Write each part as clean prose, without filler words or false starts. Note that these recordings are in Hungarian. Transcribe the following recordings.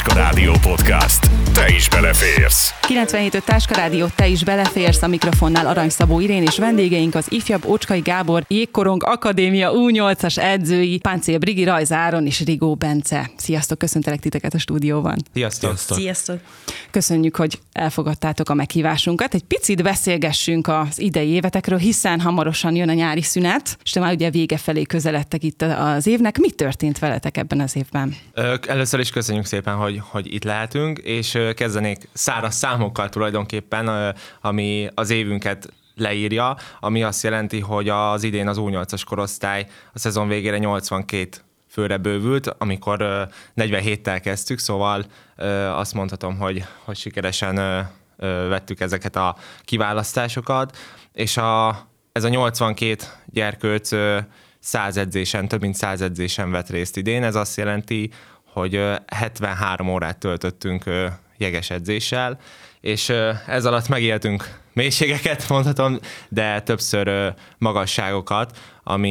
Táska Rádió Podcast. Te is beleférsz. 97.5 Táska Rádió, te is beleférsz. A mikrofonnál Arany Szabó Irén, és vendégeink az ifjabb Ócskai Gábor Jégkorong Akadémia U8-as edzői, Páncél Brigi, Rajz Áron és Rigó Bence. Sziasztok, köszöntelek titeket a stúdióban. Sziasztok. Sziasztok. Köszönjük, hogy elfogadtátok a meghívásunkat. Egy picit beszélgessünk az idei évetekről, hiszen hamarosan jön a nyári szünet, és te már ugye vége felé közeledtek itt az évnek. Mi történt veletek ebben az évben? Először is köszönjük szépen, hogy itt lehetünk, és kezdenék száraz számokkal tulajdonképpen, ami az évünket leírja, ami azt jelenti, hogy az idén az U8-as korosztály a szezon végére 82 főre bővült, amikor 47-tel kezdtük, szóval azt mondhatom, hogy sikeresen vettük ezeket a kiválasztásokat, és ez a 82 gyerkőc 100 edzésen, több mint 100 edzésen vett részt idén. Ez azt jelenti, hogy 73 órát töltöttünk jeges edzéssel, és ez alatt megéltünk mélységeket, mondhatom, de többször magasságokat,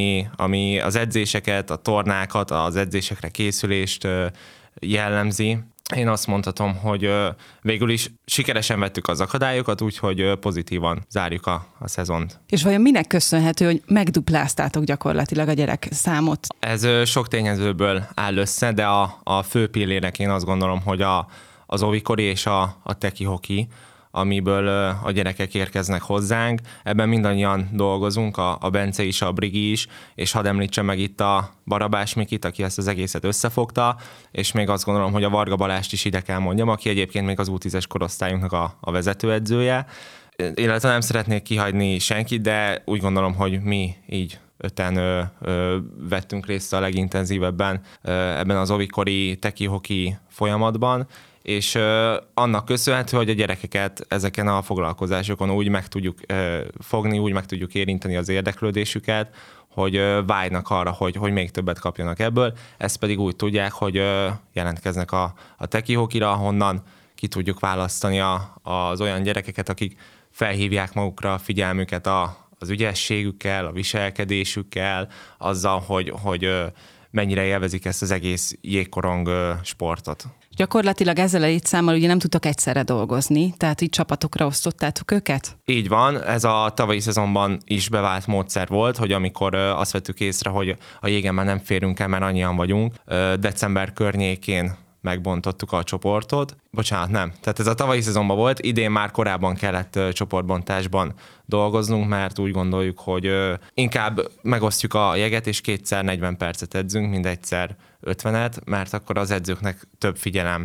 ami az edzéseket, a tornákat, az edzésekre készülést jellemzi. Én azt mondhatom, hogy végül is sikeresen vettük az akadályokat, úgyhogy pozitívan zárjuk a szezont. És vajon minek köszönhető, hogy megdupláztátok gyakorlatilag a gyerek számot? Ez sok tényezőből áll össze, de a fő pillérek én azt gondolom, hogy az óvikori és a teki hoki, amiből a gyerekek érkeznek hozzánk. Ebben mindannyian dolgozunk, a Bence is, a Brigi is, és hadd említsem meg itt a Barabás Mikit, aki ezt az egészet összefogta, és még azt gondolom, hogy a Varga Balást is ide kell mondjam, aki egyébként még az U10-es korosztályunknak a vezetőedzője. Illetve nem szeretnék kihagyni senkit, de úgy gondolom, hogy mi így öten vettünk részt a legintenzívebben ebben az óvikori teki hoki folyamatban, és annak köszönhető, hogy a gyerekeket ezeken a foglalkozásokon úgy meg tudjuk fogni, úgy meg tudjuk érinteni az érdeklődésüket, hogy vágynak arra, hogy még többet kapjanak ebből. Ezt pedig úgy tudják, hogy jelentkeznek a teki hokira, ahonnan ki tudjuk választani az olyan gyerekeket, akik felhívják magukra a figyelmüket az ügyességükkel, a viselkedésükkel, azzal, hogy mennyire élvezik ezt az egész jégkorong sportot. Gyakorlatilag ezzel a létszámmal ugye nem tudtok egyszerre dolgozni, tehát így csapatokra osztottátok őket? Így van, ez a tavalyi szezonban is bevált módszer volt, hogy amikor azt vettük észre, hogy a jégen már nem férünk el, mert annyian vagyunk, december környékén megbontottuk a csoportot. Bocsánat, nem. Tehát ez a tavalyi szezonban volt, idén már korábban kellett csoportbontásban dolgoznunk, mert úgy gondoljuk, hogy inkább megosztjuk a jeget, és kétszer 40 percet edzünk, mint egyszer 50-et, mert akkor az edzőknek több figyelem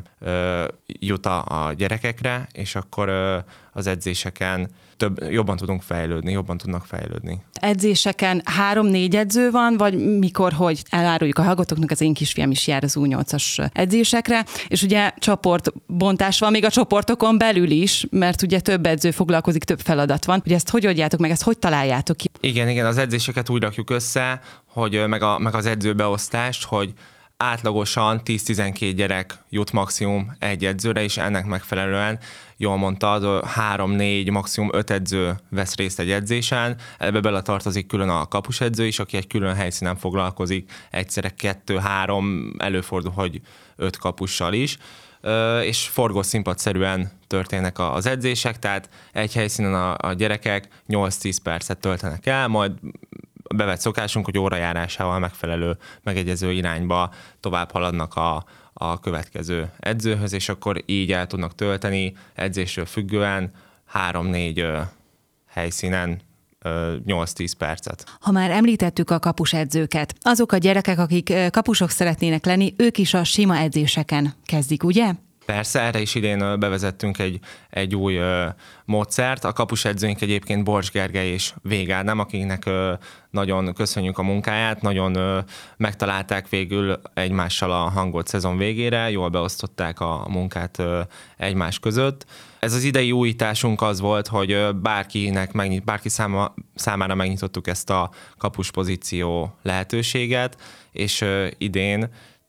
jut a gyerekekre, és akkor az edzéseken jobban tudnak fejlődni. Edzéseken 3-4 edző van, vagy mikor, hogy eláruljuk a hallgatóknak, az én kisfiam is jár az U8-as edzésekre, és ugye csoportbontás van még a csoportokon belül is, mert ugye több edző foglalkozik, több feladat van. Ugye ezt hogy oldjátok meg, ezt hogy találjátok ki? Igen, az edzéseket úgy rakjuk össze, hogy meg az edzőbeosztást, hogy átlagosan 10-12 gyerek jut maximum egy edzőre, és ennek megfelelően, jól mondtad, 3-4, maximum 5 edző vesz részt egy edzésen. Ebbe beletartozik külön a kapusedző is, aki egy külön helyszínen foglalkozik, egyszerre 2-3, előfordul, hogy 5 kapussal is, és forgószínpadszerűen történnek az edzések, tehát egy helyszínen a gyerekek 8-10 percet töltenek el, majd bevett szokásunk, hogy órajárásával megfelelő, megegyező irányba tovább haladnak a következő edzőhöz, és akkor így el tudnak tölteni edzésről függően 3-4 helyszínen 8-10 percet. Ha már említettük a kapusedzőket, azok a gyerekek, akik kapusok szeretnének lenni, ők is a sima edzéseken kezdik, ugye? Persze, erre is idén bevezettünk egy új módszert. A kapusedzőink egyébként Borcs Gergely és Vég Ádám, akiknek nagyon köszönjük a munkáját, nagyon megtalálták végül egymással a hangot szezon végére, jól beosztották a munkát egymás között. Ez az idei újításunk az volt, hogy bárki számára megnyitottuk ezt a kapus pozíció lehetőséget, és idén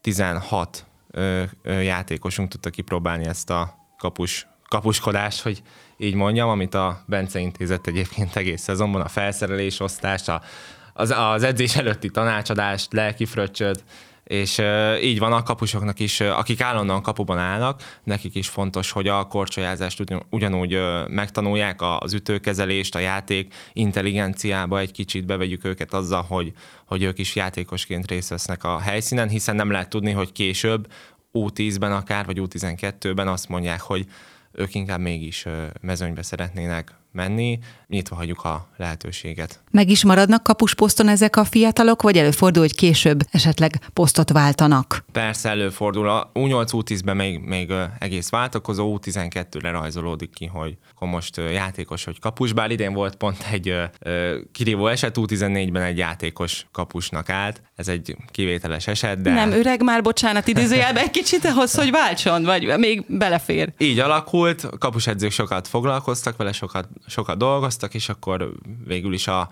16 játékosunk tudta kipróbálni ezt a kapuskodást, hogy így mondjam, amit a Bence intézett egyébként egész szezonban, a felszerelés osztást, az edzés előtti tanácsadást, lelki fröccsöt, És így van a kapusoknak is, akik állandóan kapuban állnak, nekik is fontos, hogy a korcsolyázást ugyanúgy megtanulják, az ütőkezelést, a játék intelligenciába egy kicsit bevegyük őket azzal, hogy ők is játékosként részt vesznek a helyszínen, hiszen nem lehet tudni, hogy később U10-ben akár, vagy U12-ben azt mondják, hogy ők inkább mégis mezőnybe szeretnének menni, nyitva hagyjuk a lehetőséget. Meg is maradnak kapusposzton ezek a fiatalok, vagy előfordul, hogy később esetleg posztot váltanak? Persze előfordul. A U8, U10-ben még egész váltakozó, U12-re rajzolódik ki, hogy akkor most játékos, hogy kapus, bár idén volt pont egy kirívó eset, U14-ben egy játékos kapusnak állt. Ez egy kivételes eset, de... Nem öreg már, bocsánat, idézőjelben egy kicsit ahhoz, hogy váltson, vagy még belefér? Így alakult, kapusedzők sokat foglalkoztak vele, sokat dolgoztak, és akkor végül is a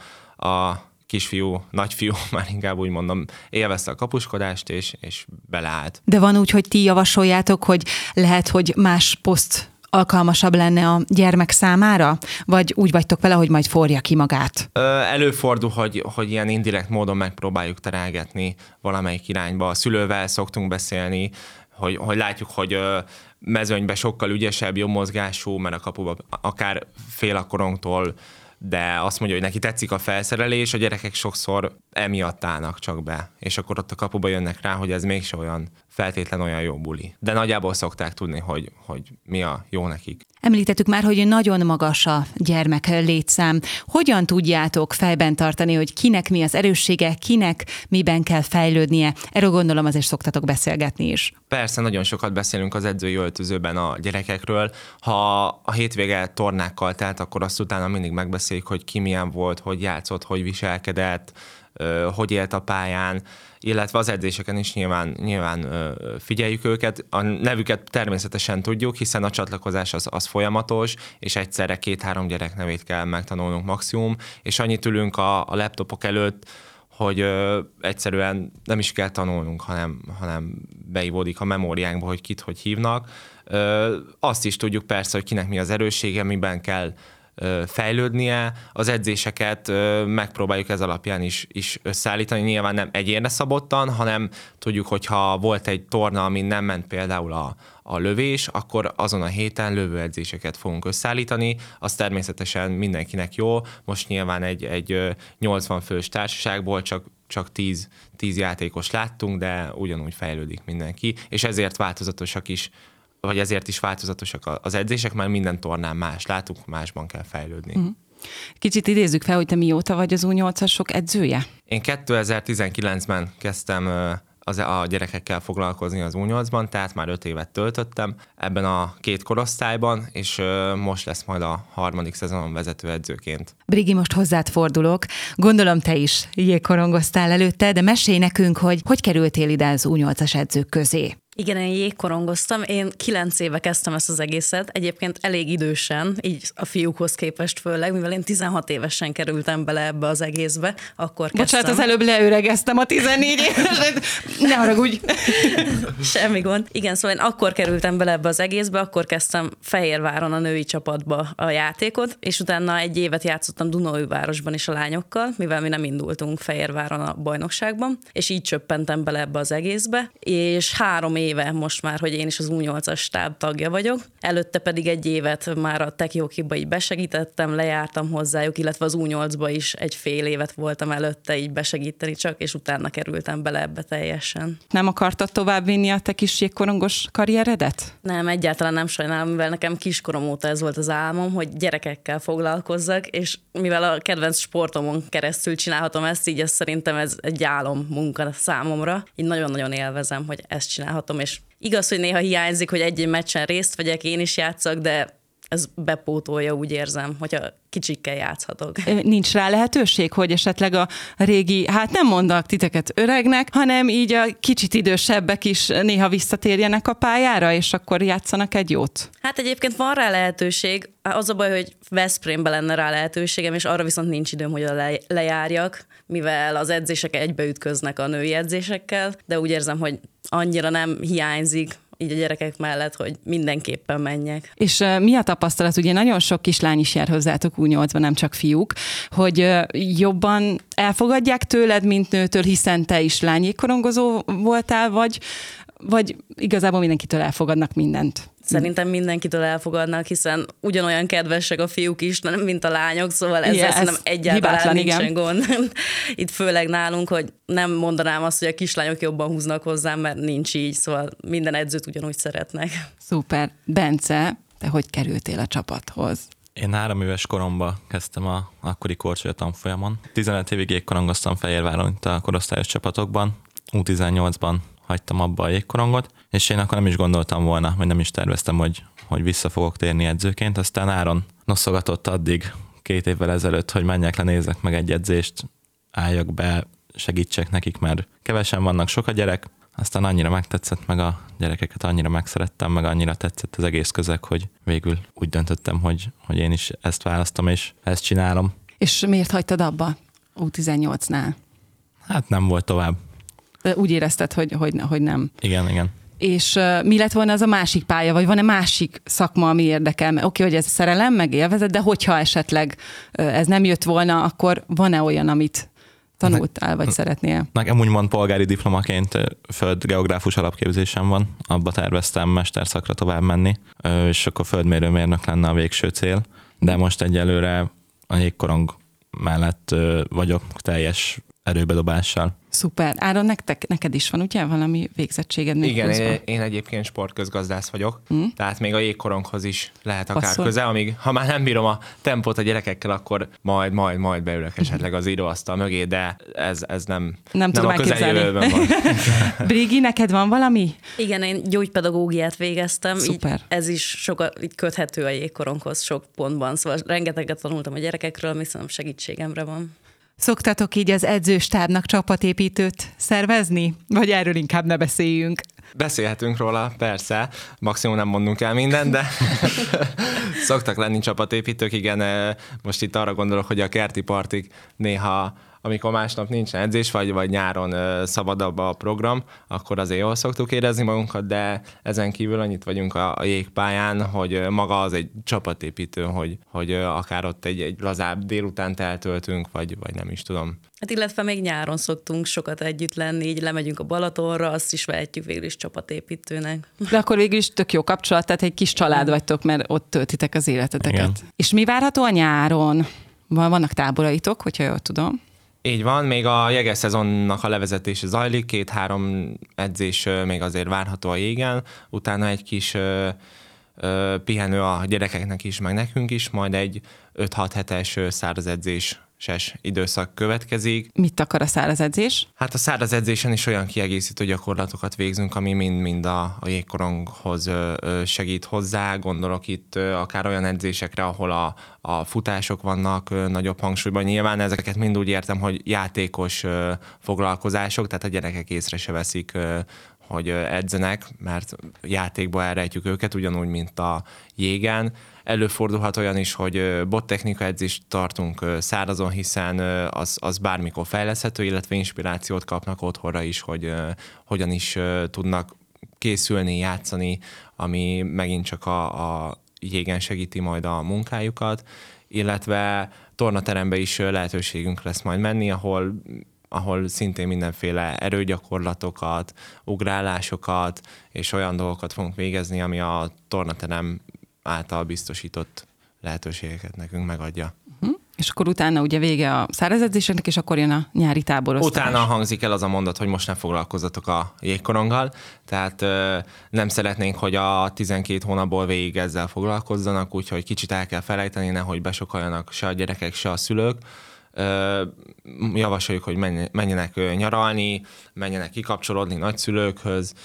kisfiú, nagyfiú, már inkább úgy mondom, élvezte a kapuskodást, és beleállt. De van úgy, hogy ti javasoljátok, hogy lehet, hogy más poszt alkalmasabb lenne a gyermek számára? Vagy úgy vagytok vele, hogy majd forja ki magát? Előfordul, hogy ilyen indirekt módon megpróbáljuk terelgetni valamelyik irányba. A szülővel szoktunk beszélni, hogy látjuk, hogy mezőnyben sokkal ügyesebb, jobb mozgású, mert a kapuba akár fél a korongtól, de azt mondja, hogy neki tetszik a felszerelés, a gyerekek sokszor emiatt állnak csak be, és akkor ott a kapuba jönnek rá, hogy ez mégse olyan feltétlen olyan jó buli. De nagyjából szokták tudni, hogy mi a jó nekik. Említettük már, hogy nagyon magas a gyermek létszám. Hogyan tudjátok fejben tartani, hogy kinek mi az erőssége, kinek miben kell fejlődnie? Erről gondolom azért szoktatok beszélgetni is. Persze, nagyon sokat beszélünk az edzői öltözőben a gyerekekről. Ha a hétvége tornákkal telt, akkor azt utána mindig megbeszéljük, hogy ki milyen volt, hogy játszott, hogy viselkedett, hogy élt a pályán, illetve az edzéseken is nyilván figyeljük őket. A nevüket természetesen tudjuk, hiszen a csatlakozás az folyamatos, és egyszerre 2-3 gyerek nevét kell megtanulnunk maximum, és annyit ülünk a laptopok előtt, hogy egyszerűen nem is kell tanulnunk, hanem beivódik a memóriánkba, hogy kit hogy hívnak. Azt is tudjuk persze, hogy kinek mi az erőssége, miben kell fejlődnie. Az edzéseket megpróbáljuk ez alapján is összeállítani. Nyilván nem egyénre szabottan, hanem tudjuk, hogyha volt egy torna, ami nem ment például a lövés, akkor azon a héten lövőedzéseket fogunk összeállítani. Az természetesen mindenkinek jó. Most nyilván egy 80 fős társaságból csak 10 játékos láttunk, de ugyanúgy fejlődik mindenki, és ezért változatosak is, vagy ezért is változatosak az edzések, mert minden tornán más látunk, másban kell fejlődni. Kicsit idézzük fel, hogy te mióta vagy az U8-asok edzője? Én 2019-ben kezdtem a gyerekekkel foglalkozni az U8-ban, tehát már 5 évet töltöttem ebben a 2 korosztályban, és most lesz majd a 3. szezonon vezetőedzőként. Brigi, most hozzád fordulok. Gondolom te is jégkorongoztál előtte, de mesélj nekünk, hogy kerültél ide az U8-as edzők közé. Igen, én jégkorongoztam. Én 9 éve kezdtem ezt az egészet. Egyébként elég idősen, így a fiúkhoz képest főleg, mivel én 16 évesen kerültem bele ebbe az egészbe, akkor kezdtem. Bocsánat, az előbb leöregeztem a 14 éveset. Ne haragudj! Semmi gond. Igen, szóval én akkor kerültem bele ebbe az egészbe, akkor kezdtem Fehérváron a női csapatba a játékot, és utána 1 évet játszottam Dunaújvárosban is a lányokkal, mivel mi nem indultunk Fehérváron a bajnokságban, és így csöppentem bele ebbe az egészbe, és 3 éve most már, hogy én is az U8-as stáb tagja vagyok. Előtte pedig 1 évet már a Teki Hokiba így besegítettem, lejártam hozzájuk, illetve az U8-ba is 1 fél évet voltam előtte így besegíteni csak, és utána kerültem bele ebbe teljesen. Nem akartad továbbvinni a te kis jégkorongos karrieredet? Nem, egyáltalán nem sajnálom, mivel nekem kiskorom óta ez volt az álmom, hogy gyerekekkel foglalkozzak, és mivel a kedvenc sportomon keresztül csinálhatom ezt, így ez szerintem ez egy álom munka számomra. Így nagyon-nagyon élvezem, hogy ezt csinálhatom, és igaz, hogy néha hiányzik, hogy egy meccsen részt vegyek, én is játszak, de ez bepótolja, úgy érzem, hogyha kicsikkel játszhatok. Nincs rá lehetőség, hogy esetleg a régi, hát nem mondanak titeket öregnek, hanem így a kicsit idősebbek is néha visszatérjenek a pályára, és akkor játszanak egy jót? Hát egyébként van rá lehetőség. Az a baj, hogy Veszprémben lenne rá lehetőségem, és arra viszont nincs időm, hogy lejárjak, mivel az edzések egybeütköznek a női edzésekkel, de úgy érzem, hogy annyira nem hiányzik így a gyerekek mellett, hogy mindenképpen menjek. És mi a tapasztalat? Ugye nagyon sok kislány is jár hozzátok U8-ban, nem csak fiúk, hogy jobban elfogadják tőled, mint nőtől, hiszen te is lányjégkorongozó voltál, vagy igazából mindenkitől elfogadnak mindent? Szerintem mindenkitől elfogadnak, hiszen ugyanolyan kedvesek a fiúk is, mint a lányok, szóval ezzel szerintem egyáltalán nincsen gond. Itt főleg nálunk, hogy nem mondanám azt, hogy a kislányok jobban húznak hozzám, mert nincs így, szóval minden edzőt ugyanúgy szeretnek. Szuper. Bence, te hogy kerültél a csapathoz? Én 3 éves koromban kezdtem a akkori korcsolya tanfolyamon. 15 évig jégkorongoztam Fehérváron itt a korosztályos csapatokban, U18-ban hagytam abba a jégkorongot, és én akkor nem is gondoltam volna, vagy nem is terveztem, hogy vissza fogok térni edzőként. Aztán Áron noszogatott addig 2 évvel ezelőtt, hogy menjek le, nézzek meg egy edzést, álljak be, segítsek nekik, mert kevesen vannak, sok a gyerek. Aztán annyira megtetszett, meg a gyerekeket annyira megszerettem, meg annyira tetszett az egész közeg, hogy végül úgy döntöttem, hogy én is ezt választom, és ezt csinálom. És miért hagytad abba U18-nál? Hát nem volt tovább. De úgy érezted, hogy nem. Igen. És mi lett volna az a másik pálya, vagy van-e másik szakma, ami érdekel? Oké, hogy ez szerelem, meg élvezet, de hogyha esetleg ez nem jött volna, akkor van-e olyan, amit tanultál, vagy szeretnél? Nekem úgymond polgári diplomaként földgeográfus alapképzésem van, abba terveztem mesterszakra tovább menni, és akkor földmérőmérnök lenne a végső cél, de most egyelőre a jégkorong mellett vagyok teljes erőbedobással. Szuper. Áron, neked is van, ugye, valami végzettséged? Igen, én egyébként sportközgazdász vagyok, tehát még a jégkoronghoz is lehet akár köze, amíg ha már nem bírom a tempót a gyerekekkel, akkor majd beülök esetleg az íróasztal mögé, de ez nem tudom a közeljövőben van. Brigi, neked van valami? Igen, én gyógypedagógiát végeztem, Szuper. így ez is sokat így köthető a jégkoronghoz sok pontban, szóval rengeteget tanultam a gyerekekről, ami szerintem segítségemre van. Szoktatok így az edzőstábnak csapatépítőt szervezni? Vagy erről inkább ne beszéljünk? Beszélhetünk róla, persze, maximum nem mondunk el mindent, de szoktak lenni csapatépítők, igen, most itt arra gondolok, hogy a kerti partik néha, amikor másnap nincsen edzés, vagy nyáron szabadabb a program, akkor azért jól szoktuk érezni magunkat, de ezen kívül annyit vagyunk a jégpályán, hogy maga az egy csapatépítő, hogy akár ott egy lazább délutánt eltöltünk, vagy nem is tudom. Hát illetve még nyáron szoktunk sokat együtt lenni, így lemegyünk a Balatonra, azt is vehetjük végül is csapatépítőnek. De akkor végül is tök jó kapcsolat, tehát egy kis család vagytok, mert ott töltitek az életeteket. Igen. És mi várható a nyáron? Vannak táboraitok, hogyha jól tudom. Így van, még a jeges szezonnak a levezetése zajlik, 2-3 edzés még azért várható a jégen, utána egy kis pihenő a gyerekeknek is, meg nekünk is, majd egy 5-6 hetes száraz edzéses időszak következik. Mit akar a száraz edzés? Hát a száraz edzésen is olyan kiegészítő gyakorlatokat végzünk, ami mind a jégkoronghoz segít hozzá. Gondolok itt akár olyan edzésekre, ahol a futások vannak nagyobb hangsúlyban. Nyilván ezeket mind úgy értem, hogy játékos foglalkozások, tehát a gyerekek észre se veszik, hogy edzenek, mert játékba elrejtjük őket, ugyanúgy, mint a jégen. Előfordulhat olyan is, hogy bottechnika edzést tartunk szárazon, hiszen az bármikor fejleszthető, illetve inspirációt kapnak otthonra is, hogy hogyan is tudnak készülni, játszani, ami megint csak a jégen segíti majd a munkájukat, illetve tornaterembe is lehetőségünk lesz majd menni, ahol szintén mindenféle erőgyakorlatokat, ugrálásokat és olyan dolgokat fogunk végezni, ami a tornaterem által biztosított lehetőségeket nekünk megadja. És akkor utána ugye vége a száraz edzéseknek, és akkor jön a nyári táborosztás. Utána hangzik el az a mondat, hogy most ne foglalkozzatok a jégkoronggal, tehát nem szeretnénk, hogy a 12 hónapból végig ezzel foglalkozzanak, úgyhogy kicsit el kell felejteni, nehogy besokaljanak se a gyerekek, se a szülők. Javasoljuk, hogy menjenek nyaralni, menjenek kikapcsolódni nagyszülőkhöz.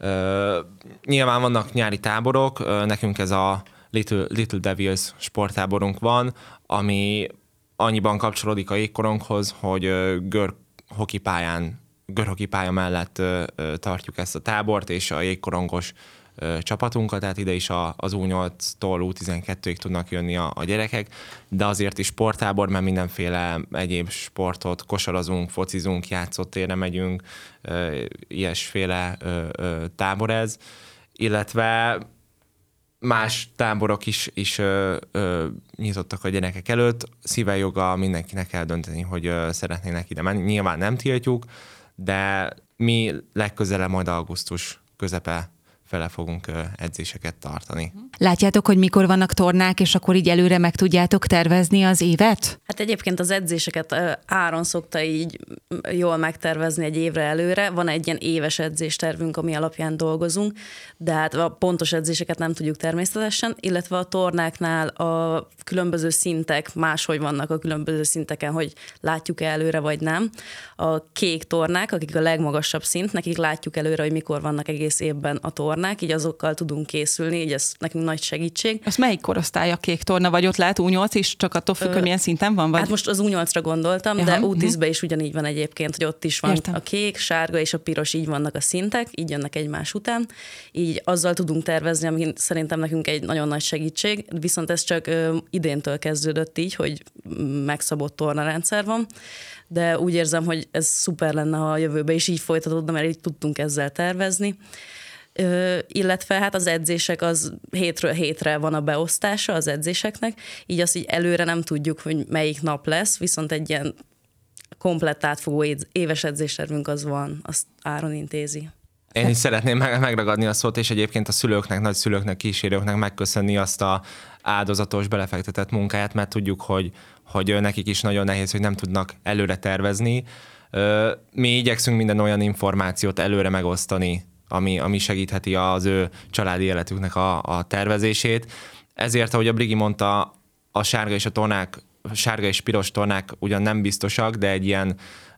Nyilván vannak nyári táborok, nekünk ez a Little Devils sporttáborunk van, ami annyiban kapcsolódik a jégkoronghoz, hogy görhoki pálya mellett tartjuk ezt a tábort, és a jégkorongos csapatunkat, tehát ide is az U8-tól U12-ig tudnak jönni a gyerekek, de azért is sporttábor, mert mindenféle egyéb sportot, kosarazunk, focizunk, játszótérre megyünk, ilyesféle tábor ez, illetve más táborok is nyitottak a gyerekek előtt. Szíve joga mindenkinek eldönteni, hogy szeretnének ide menni. Nyilván nem tiltjuk, de mi legközelebb majd augusztus közepe fele fogunk edzéseket tartani. Látjátok, hogy mikor vannak tornák, és akkor így előre meg tudjátok tervezni az évet? Hát egyébként az edzéseket Áron szokta így jól megtervezni egy évre előre. Van egy ilyen éves edzéstervünk, ami alapján dolgozunk, de hát a pontos edzéseket nem tudjuk természetesen, illetve a tornáknál a különböző szintek máshogy vannak a különböző szinteken, hogy látjuk-e előre, vagy nem. A kék tornák, akik a legmagasabb szint, nekik látjuk előre, hogy mikor vannak egész évben a tornák, így azokkal tudunk készülni, így ez nekünk nagy segítség. Ez melyik korosztály a kék torna, vagy ott lehet U8 is, csak attól függ, hogy milyen szinten van? Vagy? Hát most az U8-ra gondoltam, de U10-ben is ugyanígy van egyébként, hogy ott is van a kék, sárga és a piros, így vannak a szintek, így jönnek egymás után. Így azzal tudunk tervezni, ami szerintem nekünk egy nagyon nagy segítség, viszont ez csak idéntől kezdődött így, hogy megszabott tornarendszer van, de úgy érzem, hogy ez szuper lenne, ha a jövőben is így folytatódna, mert így tudtunk ezzel tervezni. Illetve hát az edzések az hétről hétre van a beosztása az edzéseknek, így azt így előre nem tudjuk, hogy melyik nap lesz, viszont egy ilyen komplett átfogó éves edzéstervünk az van, azt Áron intézi. Én is szeretném megragadni a szót, és egyébként a szülőknek, nagyszülőknek, kísérőknek megköszönni azt a áldozatos, belefektetett munkáját, mert tudjuk, hogy nekik is nagyon nehéz, hogy nem tudnak előre tervezni. Mi igyekszünk minden olyan információt előre megosztani, ami segítheti az ő családi életüknek a tervezését. Ezért, ahogy a Brigi mondta, a sárga és piros tornák ugyan nem biztosak, de egy ilyen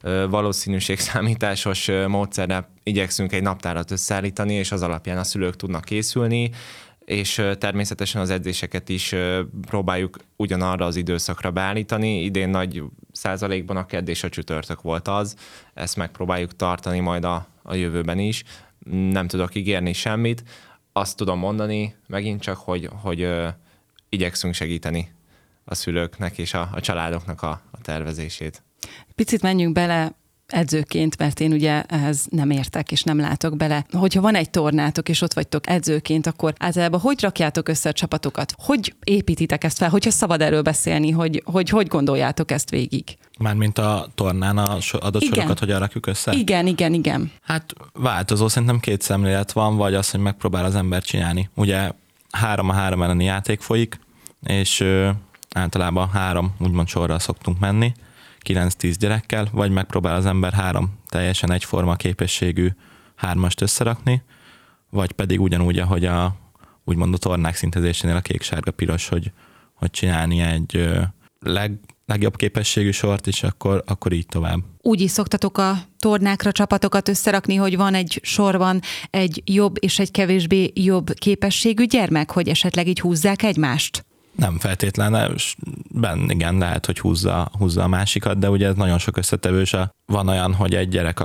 valószínűségszámításos módszerrel igyekszünk egy naptárat összeállítani, és az alapján a szülők tudnak készülni, és természetesen az edzéseket is próbáljuk ugyanarra az időszakra beállítani. Idén nagy százalékban a kedd és a csütörtök volt az, ezt megpróbáljuk tartani majd a jövőben is. Nem tudok ígérni semmit, azt tudom mondani megint csak, hogy igyekszünk segíteni a szülőknek és a családoknak a tervezését. Picit menjünk bele edzőként, mert én ugye ehhez nem értek és nem látok bele. Hogyha van egy tornátok és ott vagytok edzőként, akkor általában hogy rakjátok össze a csapatokat? Hogy építitek ezt fel? Hogyha szabad erről beszélni, hogy gondoljátok ezt végig? Mármint a tornán adott sorokat, hogy rakjuk össze? Igen. Hát változó, szerintem két szemlélet van, vagy az, hogy megpróbál az ember csinálni. Ugye 3-3 elleni játék folyik, és általában 3 úgymond sorral szoktunk menni, 9-10 gyerekkel, vagy megpróbál az ember 3 teljesen egyforma képességű 3-ast összerakni, vagy pedig ugyanúgy, ahogy úgymond a tornák szintezésénél a kék-sárga-piros, hogy csinálni egy legjobb képességű sort, és akkor így tovább. Úgy is szoktatok a tornákra csapatokat összerakni, hogy van egy sorban egy jobb és egy kevésbé jobb képességű gyermek, hogy esetleg így húzzák egymást? Nem feltétlenül, igen, lehet, hogy húzza a másikat, de ugye ez nagyon sok összetevős. Van olyan, hogy egy gyerek,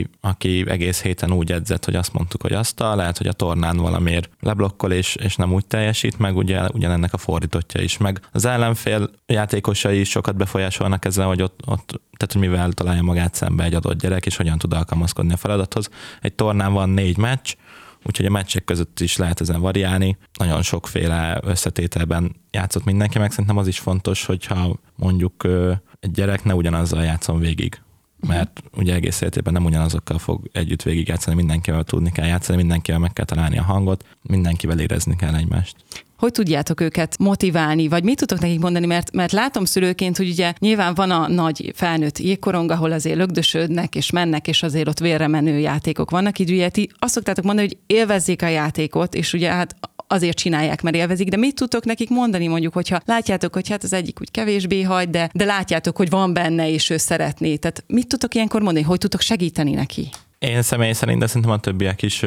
aki egész héten úgy edzett, hogy azt mondtuk, hogy lehet, hogy a tornán valamiért leblokkol, és nem úgy teljesít, meg ugyanennek a fordítottja is. Meg az ellenfél játékosai is sokat befolyásolnak ezzel, hogy ott tehát, hogy mivel találja magát szembe egy adott gyerek, és hogyan tud alkalmazkodni a feladathoz. Egy tornán van 4 meccs, úgyhogy a meccsek között is lehet ezen variálni. Nagyon sokféle összetételben játszott mindenki, meg szerintem az is fontos, hogyha mondjuk egy gyerek ne ugyanazzal játszon végig. Mert ugye egész életében nem ugyanazokkal fog együtt végigjátszani, mindenkivel tudni kell játszani, mindenkivel meg kell találni a hangot, mindenkivel érezni kell egymást. Hogy tudjátok őket motiválni, vagy mit tudtok nekik mondani, mert látom szülőként, hogy ugye nyilván van a nagy felnőtt jégkorong, ahol azért lögdösödnek és mennek, és azért ott vérre menő játékok vannak, így ugye ti azt szoktátok mondani, hogy élvezzék a játékot, és ugye hát azért csinálják, mert élvezik, de mit tudtok nekik mondani, mondjuk, hogyha látjátok, hogy hát az egyik úgy kevésbé hagy, de látjátok, hogy van benne, és ő szeretné. Tehát mit tudtok ilyenkor mondani, hogy tudtok segíteni neki? Én személy szerint, de szerintem a többiek is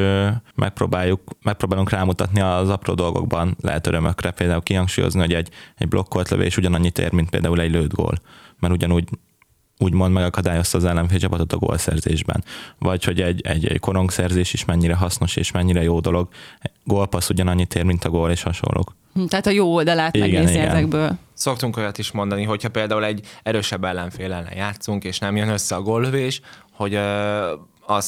megpróbálunk rámutatni az apró dolgokban, lehet örömökre, például kihangsúlyozni, hogy egy blokkolt lövés ugyanannyit ér, mint például egy lőtt gól, mert ugyanúgy úgymond megakadályozta az ellenfél csapatot a gólszerzésben. Vagy hogy egy korongszerzés is mennyire hasznos és mennyire jó dolog. Gólpassz ugyanannyit ér, mint a gól, és hasonlók. Tehát a jó oldalát megnézni ezekből. Szoktunk olyat is mondani, hogyha például egy erősebb ellenfél ellen játszunk, és nem jön össze a góllövés, hogy azt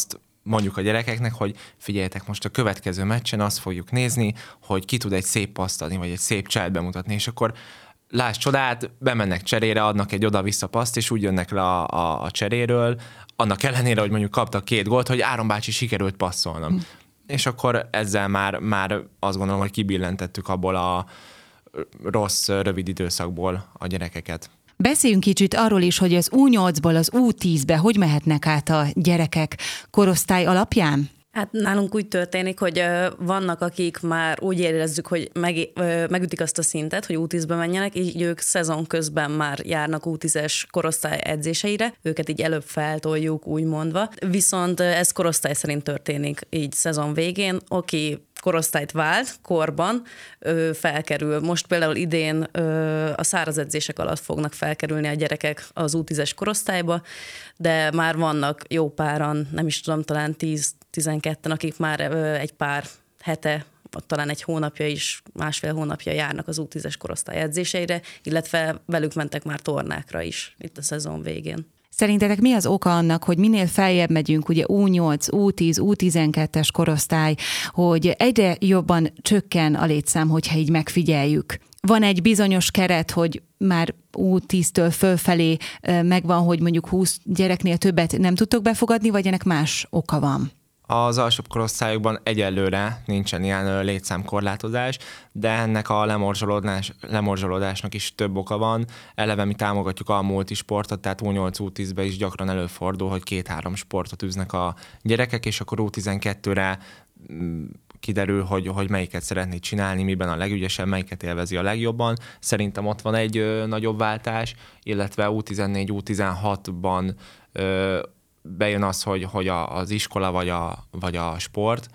mondjuk a gyerekeknek, hogy figyeljetek, most a következő meccsen azt fogjuk nézni, hogy ki tud egy szép paszt adni, vagy egy szép cselt bemutatni, és akkor láss csodát, bemennek cserére, adnak egy oda-vissza paszt, és úgy jönnek le a cseréről, annak ellenére, hogy mondjuk kaptak 2 gólt, hogy Áron bácsi sikerült passzolnom. És akkor ezzel már azt gondolom, hogy kibillentettük abból a rossz, rövid időszakból a gyerekeket. Beszéljünk kicsit arról is, hogy az U8-ból az U10-be hogy mehetnek át a gyerekek korosztály alapján? Hát nálunk úgy történik, hogy vannak, akik már úgy érezzük, hogy megütik azt a szintet, hogy U10-be menjenek, így ők szezon közben már járnak U10-es korosztály edzéseire, őket így előbb feltoljuk, úgy mondva. Viszont ez korosztály szerint történik, így szezon végén, aki korosztályt vált korban, felkerül. Most például idén a száraz edzések alatt fognak felkerülni a gyerekek az U10-es korosztályba, de már vannak jó páran, nem is tudom, talán 10-12-en, akik már egy pár hete, talán egy hónapja is, másfél hónapja járnak az U10-es korosztály edzéseire, illetve velük mentek már tornákra is itt a szezon végén. Szerintetek mi az oka annak, hogy minél feljebb megyünk, ugye U8, U10, U12-es korosztály, hogy egyre jobban csökken a létszám, hogyha így megfigyeljük? Van egy bizonyos keret, hogy már U10-től fölfelé megvan, hogy mondjuk 20 gyereknél többet nem tudtok befogadni, vagy ennek más oka van? Az alsóbb korosztályokban egyelőre nincsen ilyen létszámkorlátozás, de ennek a lemorzsolódásnak is több oka van. Eleve mi támogatjuk a multisportot, tehát U8-U10-be is gyakran előfordul, hogy 2-3 sportot űznek a gyerekek, és akkor U12-re kiderül, hogy melyiket szeretné csinálni, miben a legügyesebb, melyiket élvezi a legjobban. Szerintem ott van egy nagyobb váltás, illetve U14, U16-ban bejön az, hogy az iskola vagy a sport,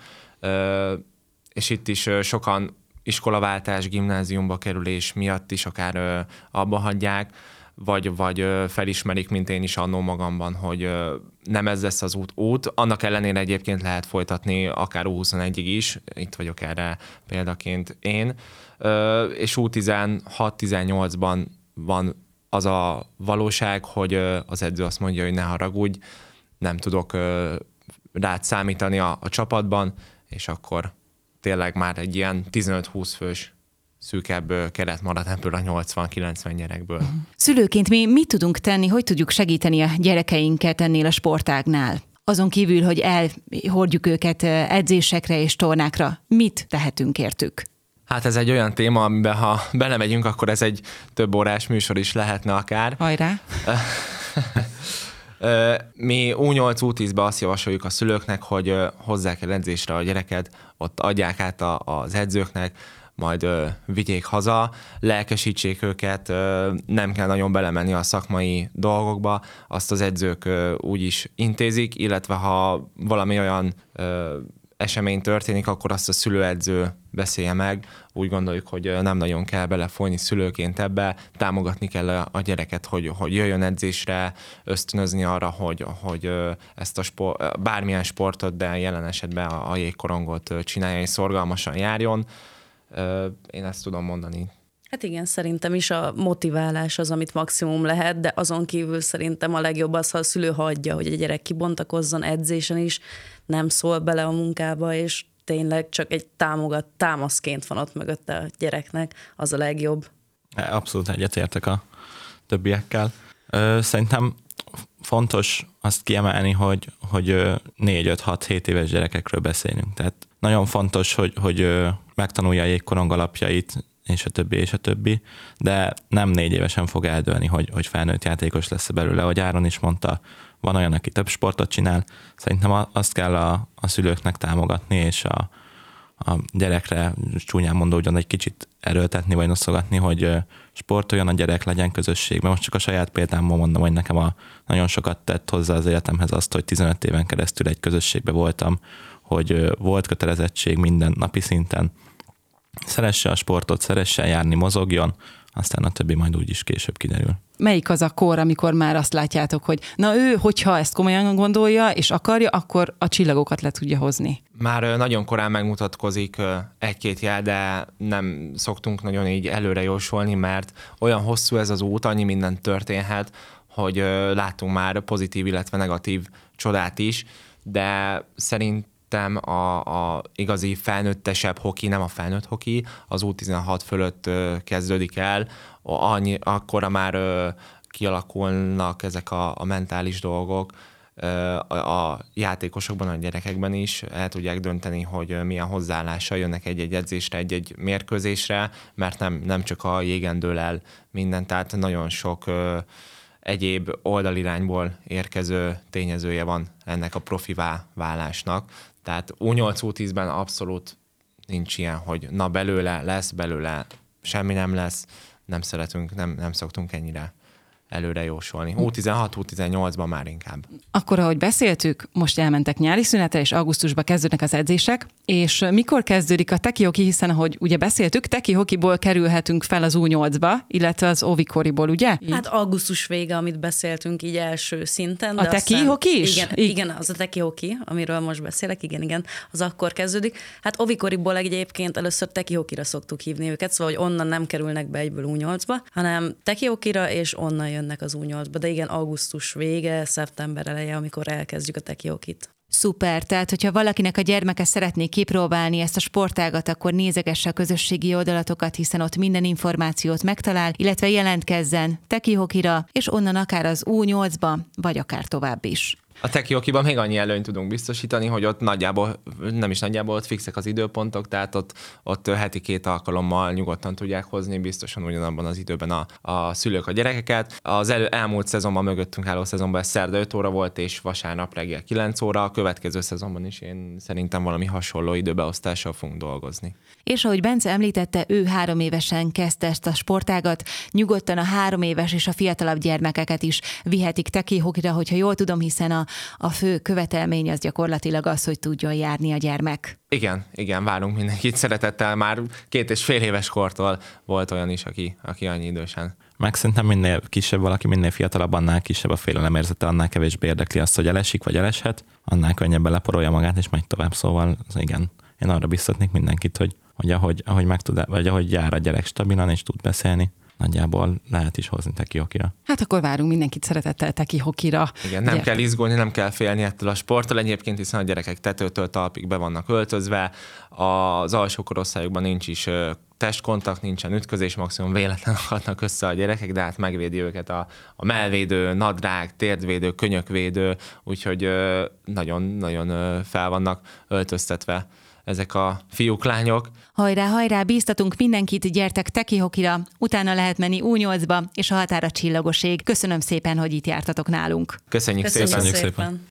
és itt is sokan iskolaváltás, gimnáziumba kerülés miatt is akár abba hagyják, vagy felismerik, mint én is annó magamban, hogy nem ez lesz az út. Annak ellenére egyébként lehet folytatni akár U21-ig is, itt vagyok erre példaként én, és U16-18-ban van az a valóság, hogy az edző azt mondja, hogy ne haragudj, nem tudok rád számítani a csapatban, és akkor tényleg már egy ilyen 15-20 fős szűkebb keret marad ebből a 80-90 gyerekből. Szülőként mi mit tudunk tenni, hogy tudjuk segíteni a gyerekeinket ennél a sportágnál? Azon kívül, hogy elhordjuk őket edzésekre és tornákra, mit tehetünk értük? Hát ez egy olyan téma, amiben ha belemegyünk, akkor ez egy több órás műsor is lehetne akár. Hajrá! Mi U8-U10-be azt javasoljuk a szülőknek, hogy hozzák el edzésre a gyereket, ott adják át az edzőknek, majd vigyék haza, lelkesítsék őket, nem kell nagyon belemenni a szakmai dolgokba, azt az edzők úgy is intézik, illetve ha valami olyan esemény történik, akkor azt a szülőedző beszélje meg. Úgy gondoljuk, hogy nem nagyon kell belefolyni szülőként ebbe, támogatni kell a gyereket, hogy jöjjön edzésre, ösztönözni arra, hogy ezt bármilyen sportot, de jelen esetben a jégkorongot csinálja és szorgalmasan járjon. Én ezt tudom mondani. Hát igen, szerintem is a motiválás az, amit maximum lehet, de azon kívül szerintem a legjobb az, ha a szülő hagyja, hogy a gyerek kibontakozzon edzésen is, nem szól bele a munkába, és tényleg csak egy támaszként van ott mögötte a gyereknek, az a legjobb. Abszolút egyetértek a többiekkel. Szerintem fontos azt kiemelni, hogy 4-5-6-7 éves gyerekekről beszélünk. Tehát nagyon fontos, hogy megtanulja a jégkorong alapjait, és a többi, de nem 4 évesen fog eldőlni, hogy felnőtt játékos lesz belőle. Ahogy Áron is mondta, van olyan, aki több sportot csinál. Szerintem azt kell a szülőknek támogatni, és a gyerekre csúnyán mondódjon egy kicsit erőltetni, vagy noszogatni, hogy sportoljon a gyerek, legyen közösségben. Most csak a saját példámmal mondom, hogy nekem nagyon sokat tett hozzá az életemhez azt, hogy 15 éven keresztül egy közösségben voltam, hogy volt kötelezettség minden napi szinten. Szeresse a sportot, szeressen járni, mozogjon, aztán a többi majd úgyis később kiderül. Melyik az a kor, amikor már azt látjátok, hogy na ő, hogyha ezt komolyan gondolja és akarja, akkor a csillagokat le tudja hozni? Már nagyon korán megmutatkozik 1-2 jel, de nem szoktunk nagyon így előre jósolni, mert olyan hosszú ez az út, annyi minden történhet, hogy látunk már pozitív, illetve negatív csodát is. de szerintem a igazi felnőttesebb hoki, nem a felnőtt hoki, az U16 fölött kezdődik el, akkora már kialakulnak ezek a mentális dolgok, a játékosokban, a gyerekekben is el tudják dönteni, hogy milyen hozzáállással jönnek egy-egy edzésre, egy-egy mérkőzésre, mert nem csak a jégen dől el minden, tehát nagyon sok egyéb oldalirányból érkező tényezője van ennek a profivá válásnak. Tehát U8-U10-ben abszolút nincs ilyen, hogy na belőle semmi nem lesz, nem szeretünk, nem szoktunk ennyire előre jósolni. U16, U18-ban már inkább. Akkor, ahogy beszéltük, most elmentek nyári szünetre, és augusztusban kezdődnek az edzések, és mikor kezdődik a teki hoki, hiszen ahogy ugye beszéltük, teki hokiból kerülhetünk fel az U8-ba, illetve az ovikoriból, ugye? Hát augusztus vége, amit beszéltünk így első szinten. A teki hoki is? Igen, az a teki hoki, amiről most beszélek, igen, az akkor kezdődik. Hát ovikoriból egyébként először teki hokira szoktuk hívni őket, szóval hogy onnan nem kerülnek be egyből U8-ba, hanem teki hokira, és onnan jönnek az U8-ba. De igen, augusztus vége, szeptember eleje, amikor elkezdjük a teki hokit. Szuper, tehát hogyha valakinek a gyermeke szeretné kipróbálni ezt a sportágat, akkor nézegesse a közösségi oldalatokat, hiszen ott minden információt megtalál, illetve jelentkezzen teki hokira, és onnan akár az U8-ba, vagy akár tovább is. A teki hokiban még annyi előnyt tudunk biztosítani, hogy ott ott fixek az időpontok, tehát ott heti 2 alkalommal nyugodtan tudják hozni, biztosan ugyanabban az időben a szülők a gyerekeket. Az elmúlt szezonban, mögöttünk álló szezonban ez szerda 5 óra volt, és vasárnap reggel 9 óra, a következő szezonban is én szerintem valami hasonló időbeosztással fogunk dolgozni. És ahogy Bence említette, ő 3 évesen kezdte ezt a sportágat, nyugodtan a 3 éves és a fiatalabb gyermekeket is vihetik teki hokira, hogyha jól tudom, hiszen a fő követelmény az gyakorlatilag az, hogy tudjon járni a gyermek. Igen, várunk mindenkit szeretettel. Már 2,5 éves kortól volt olyan is, aki annyi idősen. Meg szerintem minél kisebb valaki, minél fiatalabb, annál kisebb a félelemérzete, annál kevésbé érdekli azt, hogy elesik vagy eleshet, annál könnyebben leporolja magát és megy tovább. Szóval igen, én arra biztatnék mindenkit, hogy ahogy meg tud, vagy ahogy jár a gyerek stabilan és tud beszélni, nagyjából lehet is hozni teki hokira. Hát akkor várunk mindenkit szeretettel teki hokira. Igen, nem kell izgulni, nem kell félni ettől a sporttól egyébként, hiszen a gyerekek tetőtől talpig be vannak öltözve, az alsó korosztályokban nincs is testkontakt, nincsen ütközés, maximum véletlenül akadnak össze a gyerekek, de hát megvédi őket a mellvédő, nadrág, térdvédő, könyökvédő, úgyhogy nagyon fel vannak öltöztetve ezek a fiúk, lányok. Hajrá, bíztatunk mindenkit, gyertek teki hokira, utána lehet menni U8-ba, és a határ a csillagoség. Köszönöm szépen, hogy itt jártatok nálunk. Köszönjük szépen.